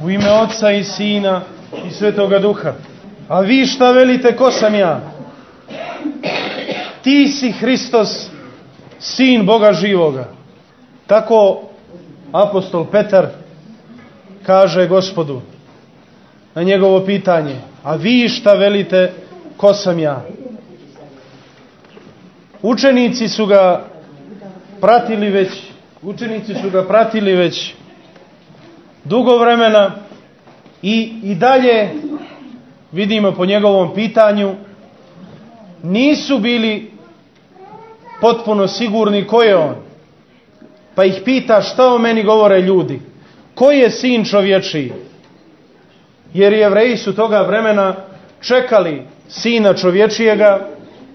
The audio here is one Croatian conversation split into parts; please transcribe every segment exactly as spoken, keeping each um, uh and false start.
U ime Oca i Sina i Svetoga Duha. A vi šta velite, ko sam ja? Ti si Hristos, Sin Boga živoga. Tako apostol Petar kaže Gospodu na njegovo pitanje. A vi šta velite, ko sam ja? Učenici su ga pratili već, učenici su ga pratili već dugo vremena i, i dalje vidimo po njegovom pitanju nisu bili potpuno sigurni ko je on. Pa ih pita šta o meni govore ljudi. Ko je Sin čovječiji? Jer Jevreji su toga vremena čekali Sina čovječijega,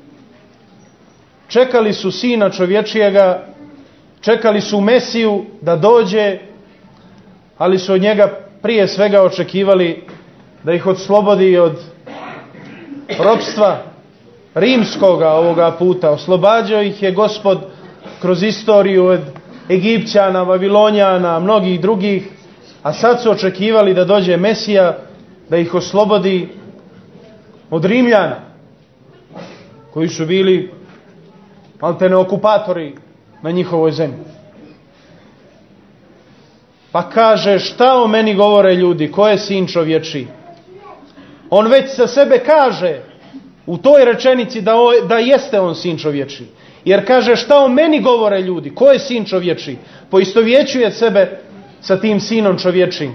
čekali su Sina čovječijega, čekali su Mesiju da dođe, ali su od njega prije svega očekivali da ih oslobodi od ropstva rimskoga ovoga puta. Oslobađao ih je Gospod kroz istoriju od Egipćana, Vavilonjana, mnogih drugih, a sad su očekivali da dođe Mesija da ih oslobodi od Rimljana, koji su bili maltene okupatori na njihovoj zemlji. Pa kaže, šta o meni govore ljudi, ko je Sin čovječiji? On već sa sebe kaže u toj rečenici da, o, da jeste on Sin čovječiji. Jer kaže, šta o meni govore ljudi, ko je Sin čovječiji? Poistovjećuje sebe sa tim Sinom čovječijim,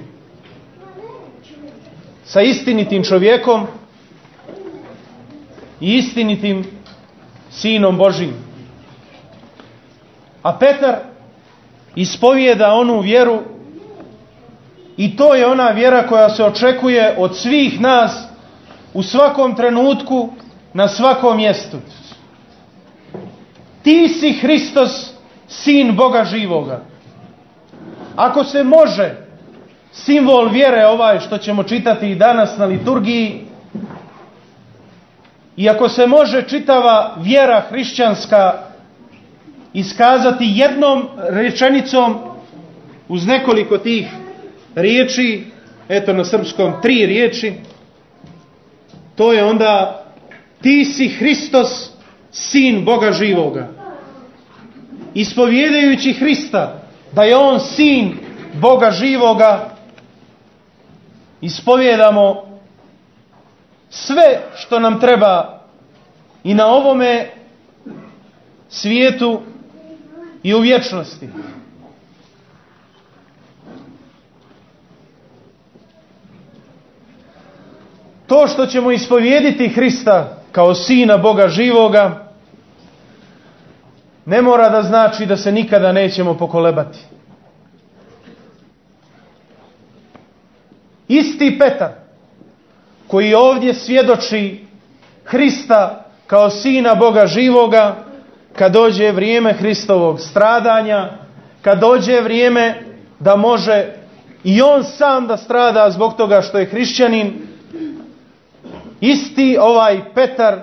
sa istinitim čovjekom i istinitim Sinom Božijim. A Petar ispovijeda onu vjeru, i to je ona vjera koja se očekuje od svih nas u svakom trenutku, na svakom mjestu. Ti si Hristos, Sin Boga živoga. Ako se može simbol vjere ovaj što ćemo čitati i danas na liturgiji, i ako se može čitava vjera hrišćanska iskazati jednom rečenicom uz nekoliko tih riječi, eto na srpskom tri riječi, to je onda ti si Hristos, Sin Boga živoga. Ispovjedajući Hrista da je on Sin Boga živoga, ispovjedamo sve što nam treba i na ovome svijetu i u vječnosti. To što ćemo ispovijediti Hrista kao Sina Boga živoga ne mora da znači da se nikada nećemo pokolebati. Isti Petar koji ovdje svjedoči Hrista kao Sina Boga živoga, kad dođe vrijeme Hristovog stradanja, kad dođe vrijeme da može i on sam da strada zbog toga što je hrišćanin, isti ovaj Petar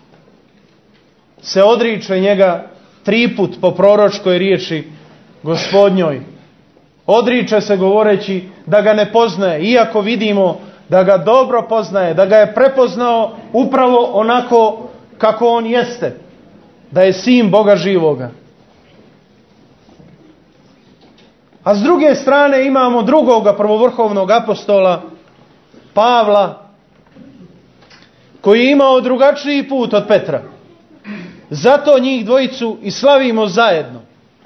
se odriče njega triput po proročkoj riječi Gospodnjoj. Odriče se govoreći da ga ne poznaje, iako vidimo da ga dobro poznaje, da ga je prepoznao upravo onako kako on jeste, da je Sin Boga živoga. A s druge strane imamo drugoga prvovrhovnog apostola, Pavla, koji je imao drugačiji put od Petra. Zato njih dvojicu i slavimo zajedno.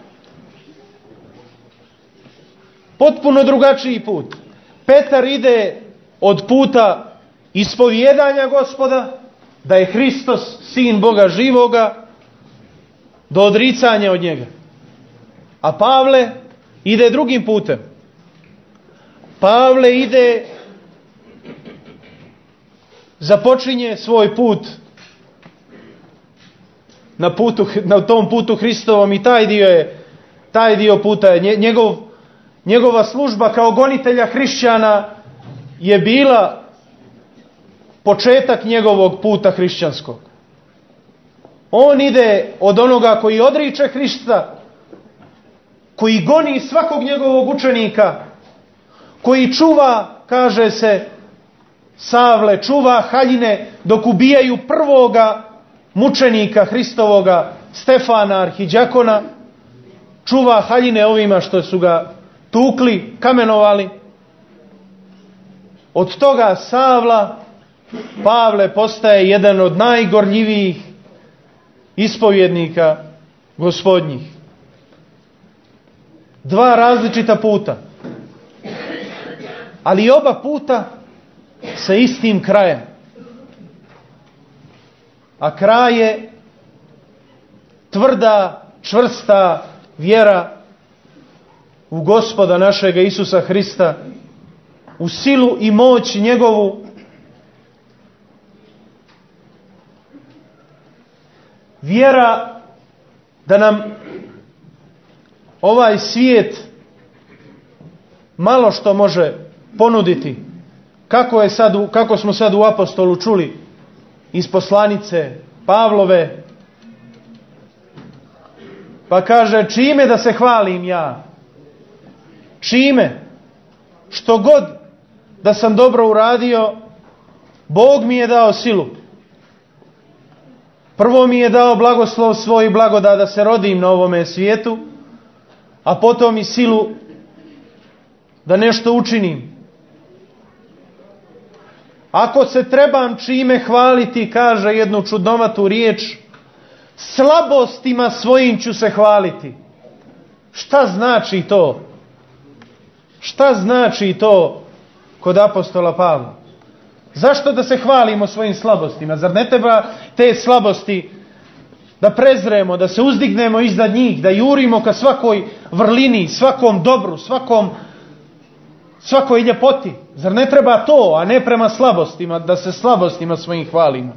Potpuno drugačiji put. Petar ide od puta ispovjedanja Gospoda, da je Hristos Sin Boga živoga, do odricanja od njega. A Pavle ide drugim putem. Pavle ide, započinje svoj put na, putu, na tom putu Hristovom, i taj dio je, taj dio puta je njegov, njegova služba kao gonitelja hrišćana je bila početak njegovog puta hrišćanskog. On ide od onoga koji odriče Hrista, koji goni svakog njegovog učenika, koji čuva kaže se, Savle, čuva haljine dok ubijaju prvoga mučenika Hristovoga, Stefana arhidjakona, čuva haljine ovima što su ga tukli, kamenovali. Od toga Savla Pavle postaje jedan od najgorljivijih ispovjednika gospodnjih. Dva različita puta. Ali oba puta sa istim krajem. A kraj je tvrda, čvrsta vjera u Gospoda našega Isusa Hrista, u silu i moć njegovu, vjera da nam ovaj svijet malo što može ponuditi. Kako je sad, kako smo sad u apostolu čuli iz poslanice Pavlove, pa kaže, čime da se hvalim ja? Čime? Što god da sam dobro uradio, Bog mi je dao silu. Prvo mi je dao blagoslov svoj i blagodat da se rodim na ovome svijetu, a potom i silu da nešto učinim. Ako se trebam čime hvaliti, kaže jednu čudnovatu riječ, slabostima svojim ću se hvaliti. Šta znači to? Šta znači to kod apostola Pavla? Zašto da se hvalimo svojim slabostima? Zar ne treba te slabosti da prezremo, da se uzdignemo iznad njih, da jurimo ka svakoj vrlini, svakom dobru, svakom, svakoj ljepoti? Zar ne treba to, a ne prema slabostima, da se slabostima svojim hvalimo?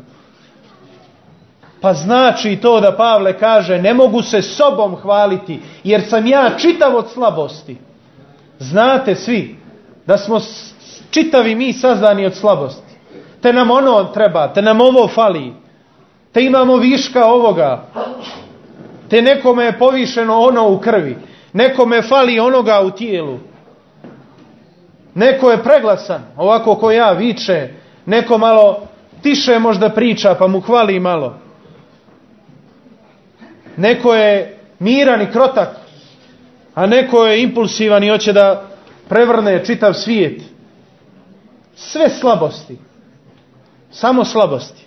Pa znači to da Pavle kaže, ne mogu se sobom hvaliti, jer sam ja čitav od slabosti. Znate svi da smo čitavi mi sazdani od slabosti. Te nam ono treba, te nam ovo fali, te imamo viška ovoga, te nekome je povišeno ono u krvi, nekome fali onoga u tijelu, neko je preglasan, ovako ko ja, viče, neko malo tiše možda priča pa mu hvali malo, neko je miran i krotak, a neko je impulsivan i hoće da prevrne čitav svijet. Sve slabosti. Samo slabosti.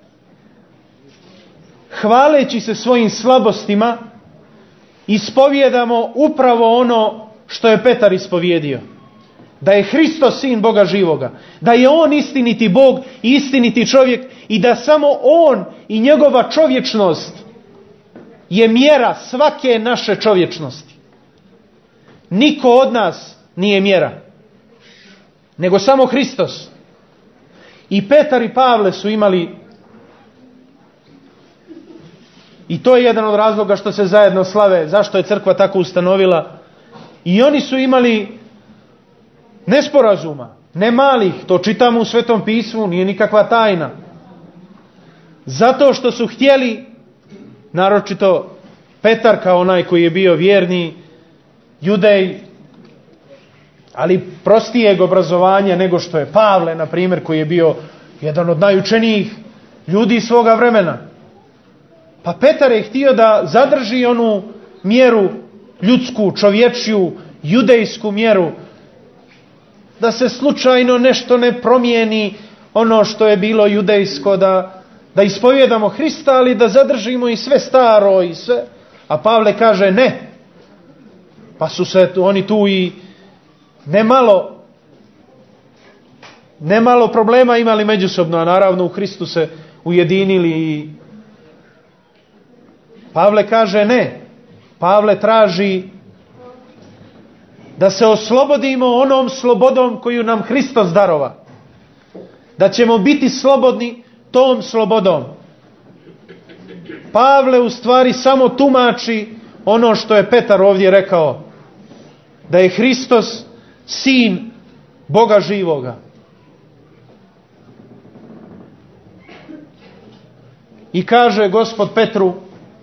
Hvaleći se svojim slabostima, ispovjedamo upravo ono što je Petar ispovjedio. Da je Hristos sin Boga živoga. Da je on istiniti Bog i istiniti čovjek i da samo on i njegova čovječnost je mjera svake naše čovječnosti. Niko od nas nije mjera, nego samo Hristos. I Petar i Pavle su imali, i to je jedan od razloga što se zajedno slave, zašto je crkva tako ustanovila, i oni su imali nesporazuma, ne malih, to čitamo u Svetom pismu, nije nikakva tajna. Zato što su htjeli, naročito Petar kao onaj koji je bio vjerni Judej, ali prostijeg obrazovanja nego što je Pavle, na primjer, koji je bio jedan od najučenijih ljudi svoga vremena. Pa Petar je htio da zadrži onu mjeru ljudsku, čovječju, judejsku mjeru, da se slučajno nešto ne promijeni ono što je bilo judejsko, da, da ispovjedamo Hrista, ali da zadržimo i sve staro i sve. A Pavle kaže ne. Pa su se oni tu i nemalo nemalo problema imali međusobno, a naravno u Hristu se ujedinili. I Pavle kaže ne. Pavle traži da se oslobodimo onom slobodom koju nam Hristos darova. Da ćemo biti slobodni tom slobodom. Pavle u stvari samo tumači ono što je Petar ovdje rekao. Da je Hristos sin Boga živoga. I kaže Gospod Petru,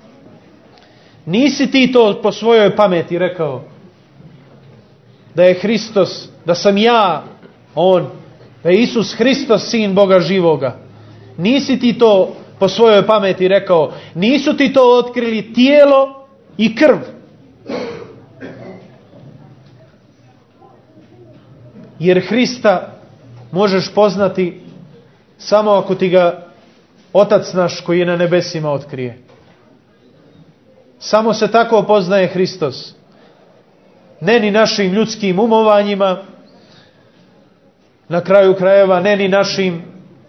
nisi ti to po svojoj pameti rekao, da je Hristos, da sam ja On, da je Isus Hristos sin Boga živoga. Nisi ti to po svojoj pameti rekao. Nisu ti to otkrili tijelo i krv. Jer Hrista možeš poznati samo ako ti ga Otac naš koji je na nebesima otkrije. Samo se tako poznaje Hristos. Ne ni našim ljudskim umovanjima, na kraju krajeva ne ni našim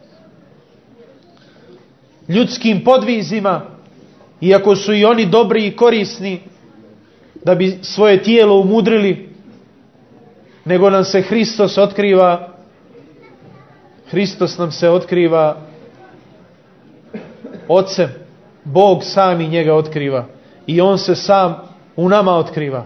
ljudskim podvizima, iako su i oni dobri i korisni da bi svoje tijelo umudrili, nego nam se Hristos otkriva, Hristos nam se otkriva Ocem, Bog sami njega otkriva i on se sam u nama otkriva.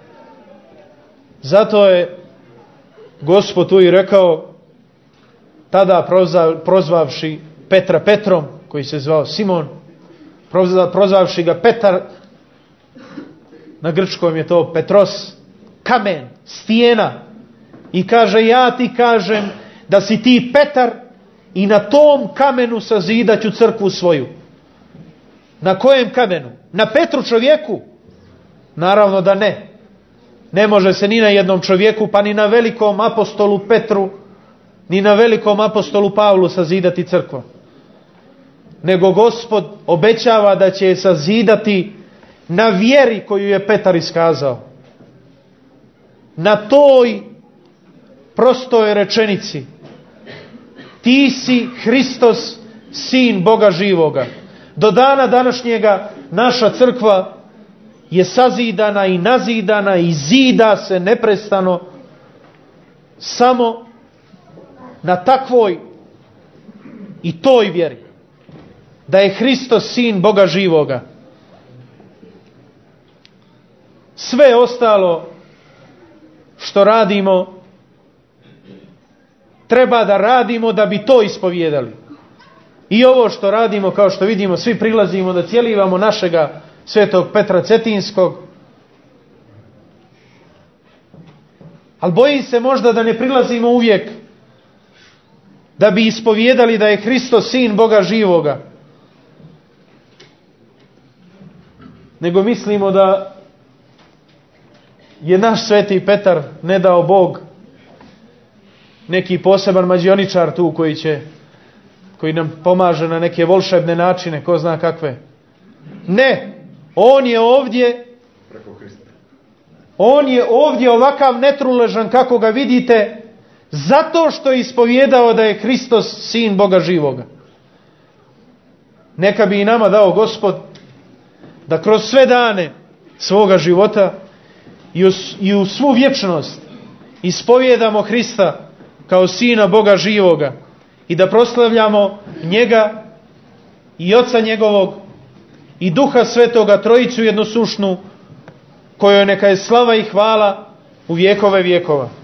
Zato je Gospod tu i rekao, tada prozvavši Petra Petrom, koji se zvao Simon, prozvavši ga Petar, na grčkom je to Petros, kamen, stijena, i kaže, ja ti kažem da si ti Petar i na tom kamenu sazidat ću crkvu svoju. Na kojem kamenu? Na Petru čovjeku? Naravno da ne. Ne može se ni na jednom čovjeku, pa ni na velikom apostolu Petru, ni na velikom apostolu Pavlu sazidati crkva. Nego Gospod obećava da će je sazidati na vjeri koju je Petar iskazao. Na toj prostoj rečenici: ti si Hristos, sin Boga živoga. Do dana današnjega naša crkva je sazidana i nazidana i zida se neprestano samo na takvoj i toj vjeri, da je Hristos sin Boga živoga. Sve ostalo što radimo treba da radimo da bi to ispovijedali. I ovo što radimo, kao što vidimo, svi prilazimo da cijelivamo našega svetog Petra Cetinskog. Ali bojim se možda da ne prilazimo uvijek da bi ispovijedali da je Hristos sin Boga živoga. Nego mislimo da je naš sveti Petar, ne dao Bog, neki poseban mađioničar tu koji će, koji nam pomaže na neke volšebne načine, ko zna kakve. Ne, on je ovdje, on je ovdje ovakav netruležan kako ga vidite, zato što je ispovjedao da je Hristos sin Boga živoga. Neka bi i nama dao Gospod da kroz sve dane svoga života i u, i u svu vječnost ispovjedamo Hrista kao sina Boga živoga i da proslavljamo njega i Oca njegovog i Duha Svetoga, Trojicu jednosušnu, kojoj neka je slava i hvala u vjekove vjekova.